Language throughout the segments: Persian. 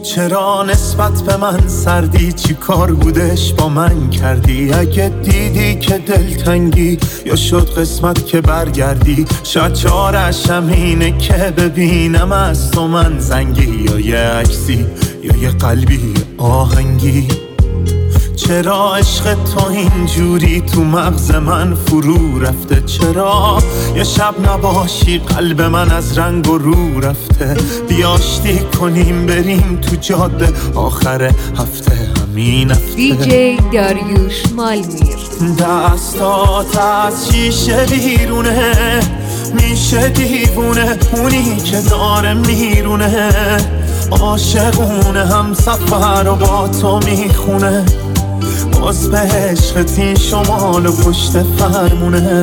چرا نسبت به من سردی؟ چی کار بودش با من کردی؟ اگه دیدی که دلتنگی یا شد قسمت که برگردی، شاید چارش همینه که ببینم از تو من زنگی، یا یه عکسی یا یه قلبی آهنگی. چرا عشق تو اینجوری تو مغز من فرو رفته؟ چرا یه شب نباشی قلب من از رنگ و رو رفته؟ بیاشتی کنیم بریم تو جاده آخر هفته، همین هفته. دیجی داریوش مالمیر. دستات از شیشه بیرونه، میشه دیوونه اونی که داره میرونه، عاشقونه هم سفر و با تو میخونه، باز به عشقت این شمال و پشت فرمونه.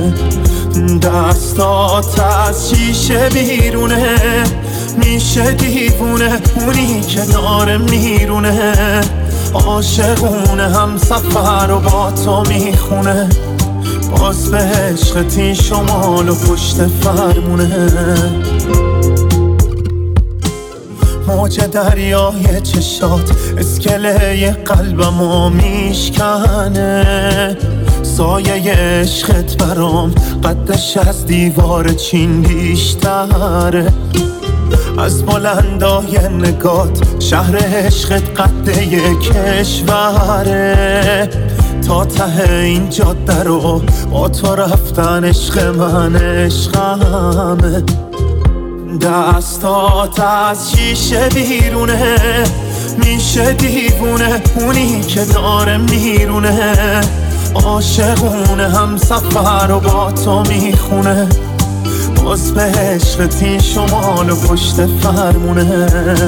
دستات از شیشه بیرونه، میشه دیوونه اونی که داره میرونه، عاشقونه هم سفر و با تو میخونه، باز به عشقت این شمال و پشت فرمونه. موج دریای چشات اسکله قلبمو میشکنه، سایه عشقت برام قدش از دیوار چین بیشتره، از بلندای نگات شهر عشقت قده کشوره، تا ته این جاده رو با تو رفتن عشق من عشقمه. دستات از شیشه بیرونه، میشه دیوونه اونی که داره میرونه، عاشقونه هم سفر و با تو میخونه، باز به عشقت این شمال و پشت فرمونه.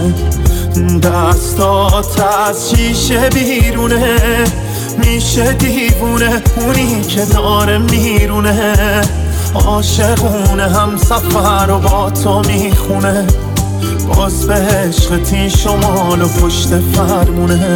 دستات از شیشه بیرونه، میشه دیوونه اونی که داره میرونه، عاشقونه هم سفر و با تو میخونه، باز به عشقت این شمال و پشت فرمونه.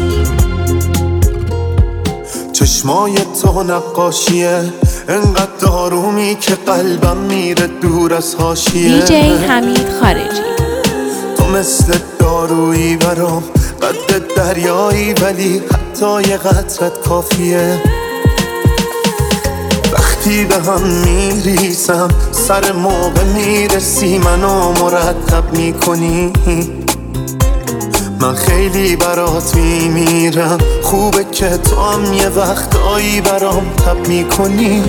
چشمای تو نقاشیه انقدر آرومی که قلبم میره دور از حاشیه. دیجی حمید خارجی. تو مثل دارویی برام قد دریایی، ولی حتی یه قطرت کافیه. وقتی به هم میریسم سر موقع میرسی منو مرتب میکنی، من خیلی برات میمیرم، خوبه که تو هم یه وقتایی برام تب میکنی.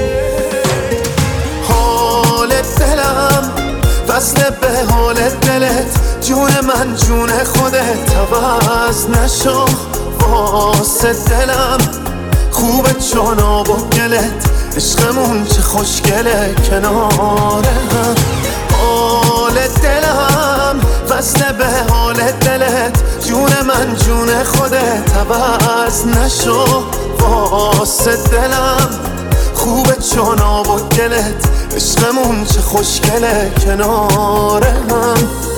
حال دلم وصله به حال دلت، جون من جون خودت، عوض نشو واسه دلم، خوبه چون آب و گلت، عشقمون چه خوشگله کنار هم. حال دلم وصله به حال دلت، جون من جون خودت، عوض نشو واسه دلم، خوبه چون آب و گلت، عشقمون چه خوشگله کنار هم.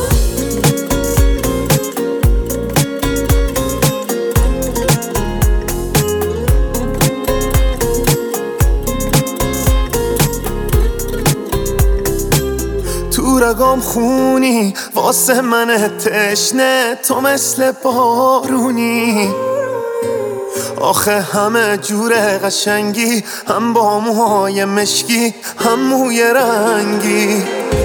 تو رگام خونی واسه من تشنه، تو مثل بارونی، آخه همه جور قشنگی، هم با موهای مشکی هم موی رنگی.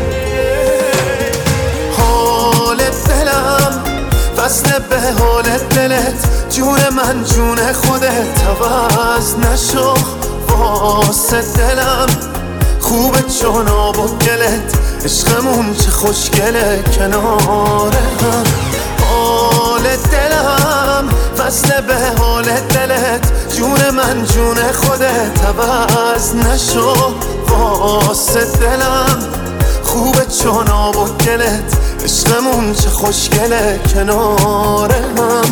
حال دلم وصله به حال دلت، جون من جون خودت، عوض نشو واسه دلم، خوبه چون آب و گلت، عشقمون چه خوشگله کنار هم. حال دلم وصله به حال دلت، جون من جون خودت، عوض نشو واسه دلم، خوبه چون آب و گلت، عشقمون چه خوشگله کنار هم.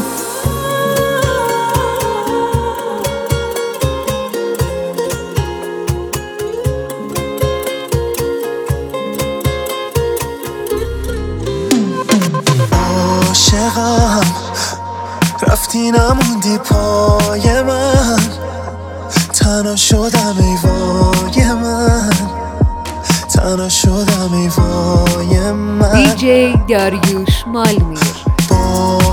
عاشقم رفتی نموندی پای من، تنها شدم ای وای من، تنها شدم ای وای من. دیجی داریوش مالمیر.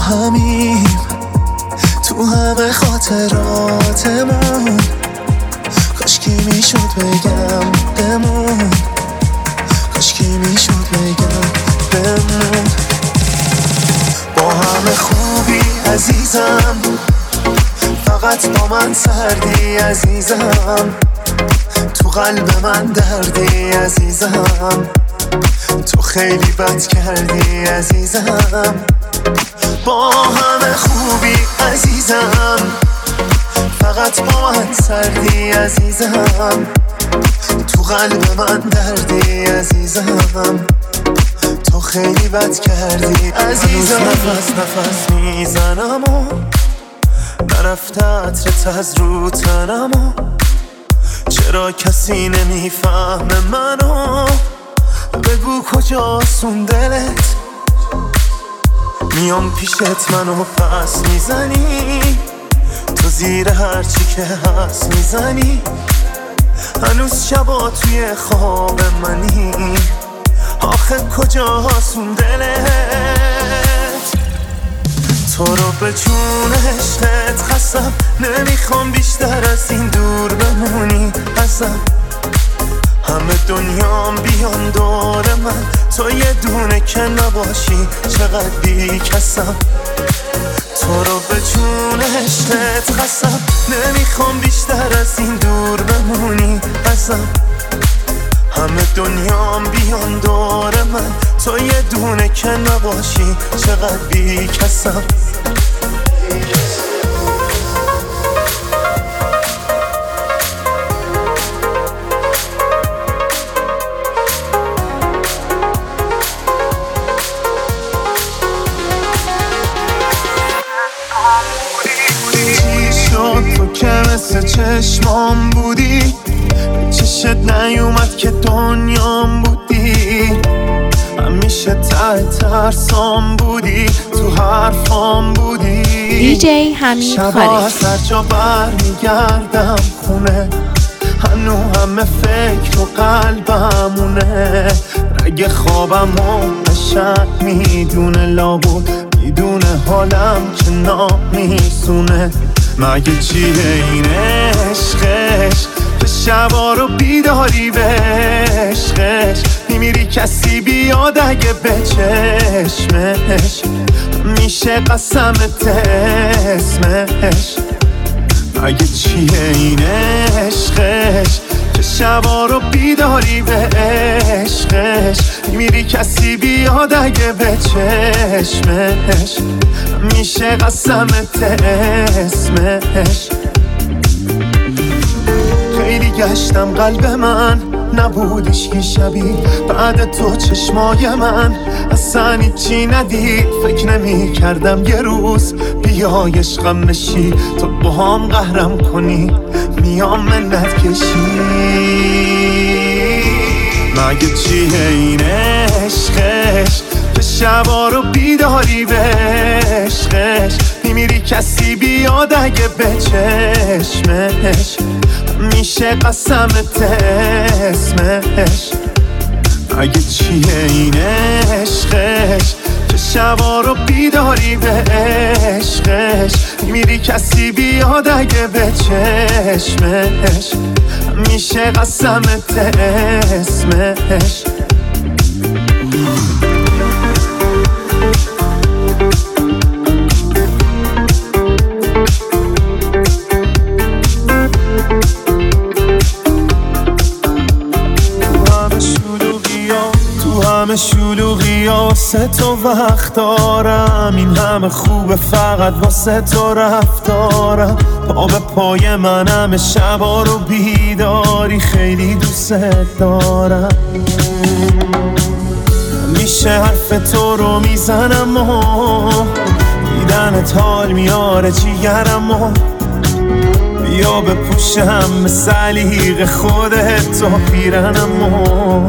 همیم تو همه خاطراتمون، کاشکی میشد بگم بمون، کاشکی میشد بگم بمون. با همه خوبی عزیزم، فقط با من سردی عزیزم، تو قلب من دردی عزیزم، تو خیلی بد کردی عزیزم. با همه خوبی عزیزم، فقط با من سردی عزیزم، تو قلب من دردی عزیزم، تو خیلی بد کردی عزیزم. نفس نفس میزنم و نرفته عطرت از رو تنم و چرا کسی نمیفهمه منو؟ بگو کجاست اون دلت؟ میام پیشت منو پس میزنی، تو زیر هرچی که هست میزنی، هنوز شبا توی خواب منی، آخه کجاست اون دلت؟ تو رو به جون عشقت خستم، نمیخوام بیشتر از این دور بمونی ازم. همه دنیام بیان دور من، تو یه دونه که نباشی چقدر بیکسم. تو رو به جون عشقت خستم، نمیخوام بیشتر از این دور بمونی ازم. همه دنیام بیان دور من، تو یه دونه که نباشی چقدر بیکسم. تو که مثل چشمام بودی، چشت نیومد که دنیام بودی، همیشه ته ترسام بودی، تو حرفام بودی. دیجی حمید خارجی. شبا سر جا بر میگردم خونه، هنو همه فکر و قلبمونه، رگ خوابم و نشد میدونه، لابود میدونه حالم که نامیسونه. مگه چیه این عشقش که شبا رو بیداری به عشقش، میمیری کسی بیاد اگه به چشمش، میشه قسمت اسمش. مگه چیه این عشقش که شبا رو بیداری به عشقش، میمیری کسی بیاد اگه به چشمش، میشه قسمت اسمش. خیلی گشتم قلب من نبود هیچکی شبیه، بعد تو چشمای من اصلا هیچی ندید. فکر نمی کردم یه روز بیای عشقم بشی، تو با هم قهرم کنی میام منت کشی. مگه چیه این عشقش که شبا رو بیداری به عشقش، میمیری کسی بیاد اگه به چشمش، میشه قسمت اسمش. مگه چیه این عشقش که شبا رو بیداری به عشقش، میمیری کسی بیاد اگه به چشمش، میشه قسمت اسمش. همه شلوغی واسه تو وقت دارم، این همه خوبه فقط واسه تو رفتارم. پا به پای من همه شبا رو بیداری، خیلی دوست دارم. میشه حرف تو رو میزنم و دیدنت حال میاره جیگرم و بیا بپوشم به سلیق خودت تو پیرنم و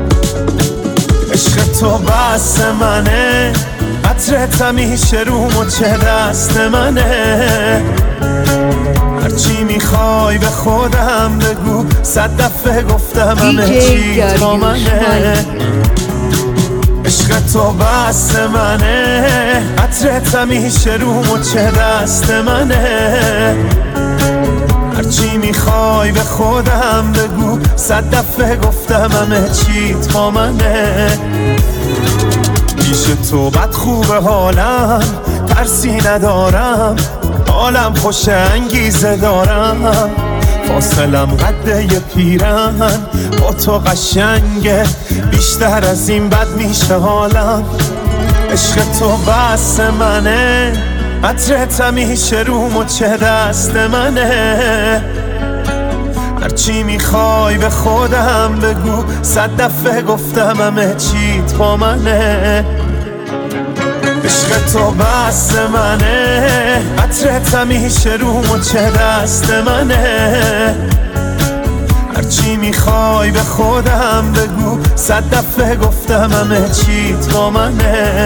عشق تو بس منه، عطرت همیشه رو مچ دست منه. هرچی میخوای به خودم بگو، 100 دفعه گفتم همه چی با منه. عشق تو بس منه، عطرت عطرت همیشه رو مچ دست منه. هرچی میخوای به خودم بگو، 100 دفعه گفتم همه چی تا منه. پیش تو بد خوبه حالم، ترسی ندارم، حالم خوش انگیزه دارم. فاصلم قده یه پیرن، با تو قشنگه، بیشتر از این بد میشه حالم. عشق تو بس منه، عطرت همیشه رو مچ دست منه. هرچی میخوای به خودم بگو، 100 دفعه گفتم همه چی با منه. عشق تو بس منه، عطرت همیشه رو مچ دست منه. هرچی میخوای به خودم بگو، 100 دفعه گفتم همه چی با منه.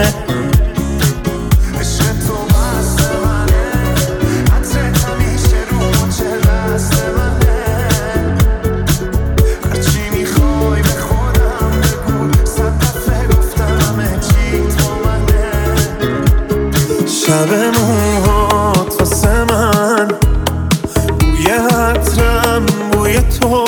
شب موهات واسه من، بوی عطرم بوی تو،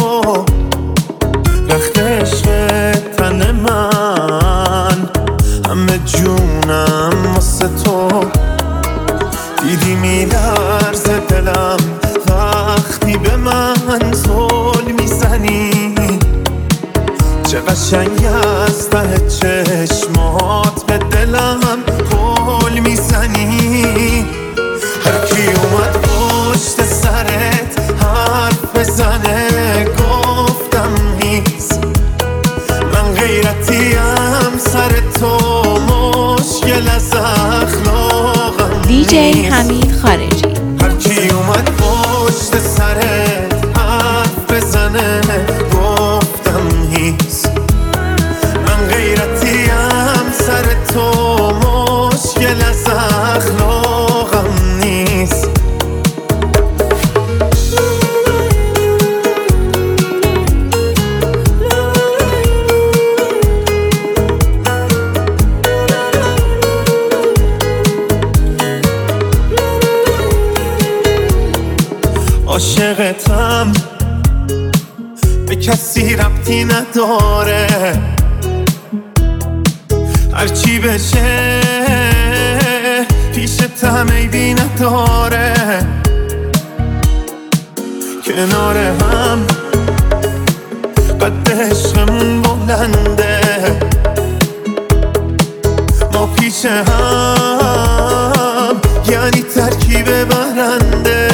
رخت عشق تن من، همه جونم واسه تو. دیدی میلرزه دلم وقتی به من زل میزنی، چه قشنگ از ته چشمات به دلم قول میزنی. هرکی اومد پشت سرت حرف بزنه، گفتم نیست، من غیرتیم سر تو، مشکل از اخلاقم DJ حمید خارجی. هرکی اومد پشت سرت حرف بزنه، گفتم نیست، من غیرتیم سر تو، مشکل از اخلاقم نیست. عاشقتم، به کسی ربطی نداره، هرچی بشه پیشتم عیبی نداره. کنار هم قد عشقمون بلنده، ما پیش هم یعنی ترکیب برنده.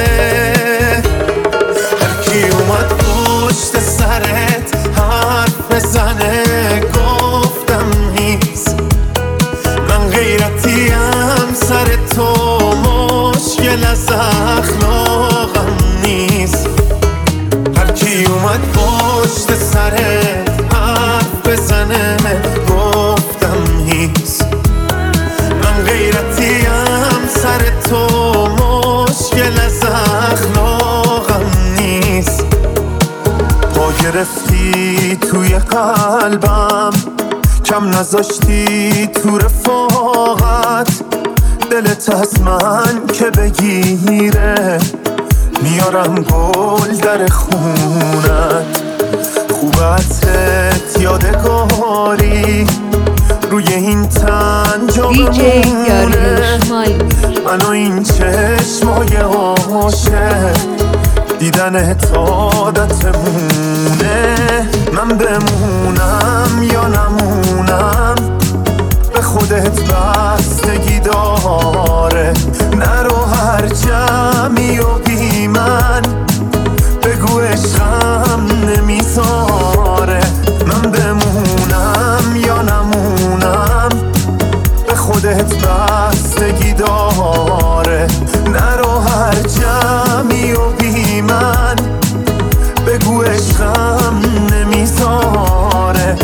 هرکی اومد پشت سرت حرف بزنه، گفتم نیست، من غیرتیم سر تو، مشکل از اخلاقم نیست. هرکی اومد پشت سرت حرف بزنه، گفتم نیست، من غیرتیم سر تو، مشکل از اخلاقم نیست. پا گرفتی توی قلبم، کم نذاشتی تو رفاقت، دلت از من که بگیره، میارم گل در خونت. خوبتت یادگاری روی این تن جا بمونه، من و این چشمای عاشق، دیدن عادتمونه. من بمونم یا نمونم، به خودت بستگی داره. نرو هر جمعی و بی من، بگو عشقم نمیذاره. من بمونم یا نمونم، به خودت بستگی داره. نرو هر جمعی و بی من، بگو عشقم نمیذاره.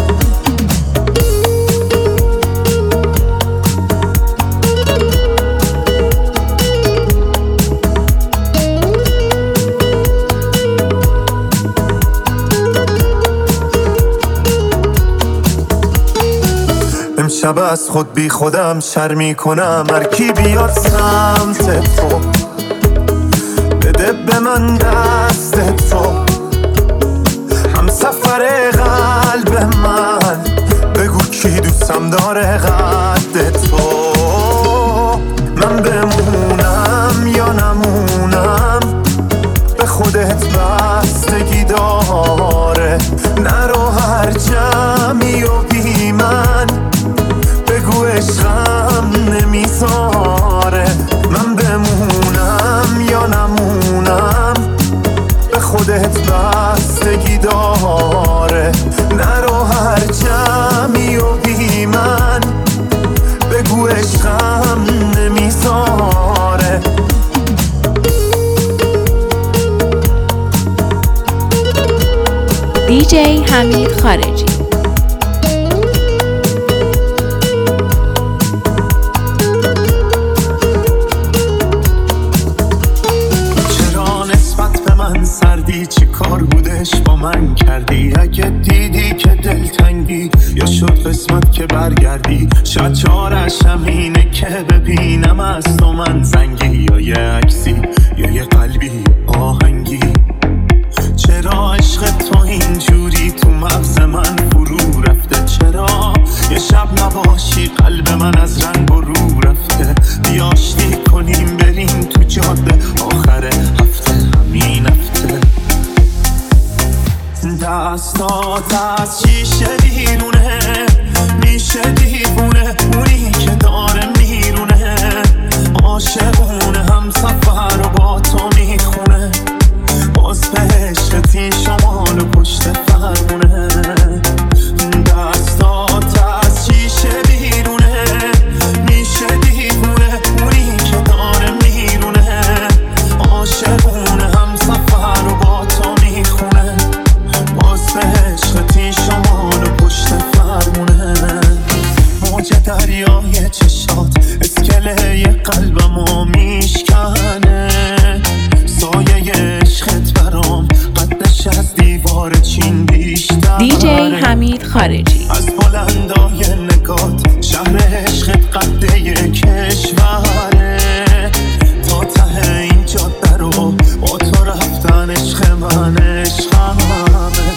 شب از خود بی خودم شرمی کنم. هر کی بیاد سمت تو بده به من دست تو، هم سفر قلب من بگو کی دوستم داره قد تو. من بمونم یا نمونم به خودت بستگی داره. نرو هر جمعی و بی من بگو عشقم نمیذاره. من بمونم یا نمونم به خودت بستگی داره. نرو هر جمعی و بی من بگو عشقم نمیذاره. دیجی حمید خارجی. چرا نسبت به من سردی؟ چی کار بودش با من کردی؟ اگه دیدی که دلتنگی یا شد قسمت که برگردی، شاید چارش همینه که ببینم از تو من زنگی، یا یه عکسی یا یه قلبی آهنگی. چرا عشق تو اینجوری تو مغز من فرو رفته؟ چرا یه شب نباشی قلب من از رنگ برو رفته؟ بیا آشتی کنیم بریم تو جاده آخر هفته، همین هفته. دستات از شیشه بیرونه میشه دیوونه، اونی که داره میرونه عاشقونه، هم سفر و با تو میخونه، باز به عشقتی شمال و پشت فرمونه. دستات از شیشه بیرونه میشه دیوونه، اونی که داره میرونه عاشقونه، هم سفر و با تو میخونه، باز به عشقتی شمال و پشت فرمونه. موج دریای چشات اسکله قلبمو میشکنه، سایه عشقت برام قدش از دیوار چین بیشتر. دیجی حمید خارجی. از بلندای نگات شهر عشقت قده کشوره، تا ته این جاده رو با تو رفتن عشق من عشقمه.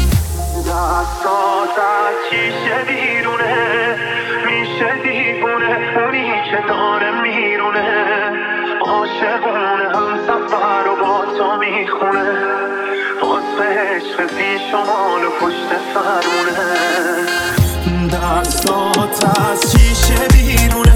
دستات از شیشه بیرونه میشه دیوونه، اونی که داره میرونه عاشقونه، هم سفر و با تو میخونه، باز به عشق بی شمال و پشت فرمونه. دستات از شیشه بیرونه